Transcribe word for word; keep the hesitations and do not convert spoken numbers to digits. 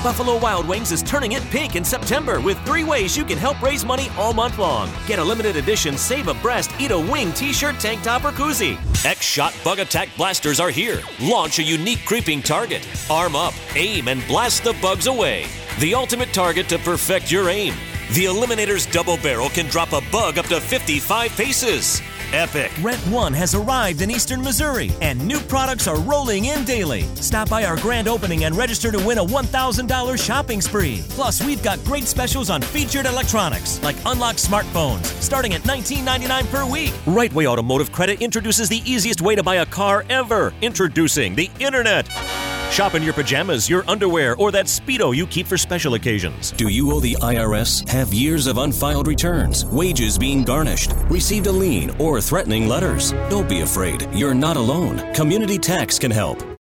Buffalo Wild Wings is turning it pink in September with three ways you can help raise money all month long. Get a limited edition Save a Breast, Eat a Wing t-shirt, tank top, or koozie. X-Shot Bug Attack Blasters are here. Launch a unique creeping target. Arm up, aim, and blast the bugs away. The ultimate target to perfect your aim. The Eliminator's double barrel can drop a bug up to fifty-five paces. Epic. Rent One has arrived in Eastern Missouri, and new products are rolling in daily. Stop by our grand opening and register to win a one thousand dollars shopping spree. Plus, we've got great specials on featured electronics, like unlocked smartphones, starting at nineteen ninety-nine per week. Right Way Automotive Credit introduces the easiest way to buy a car ever. Introducing the Internet. Shop in your pajamas, your underwear, or that Speedo you keep for special occasions. Do you owe the I R S? Have years of unfiled returns, wages being garnished, received a lien, or threatening letters? Don't be afraid. You're not alone. Community Tax can help.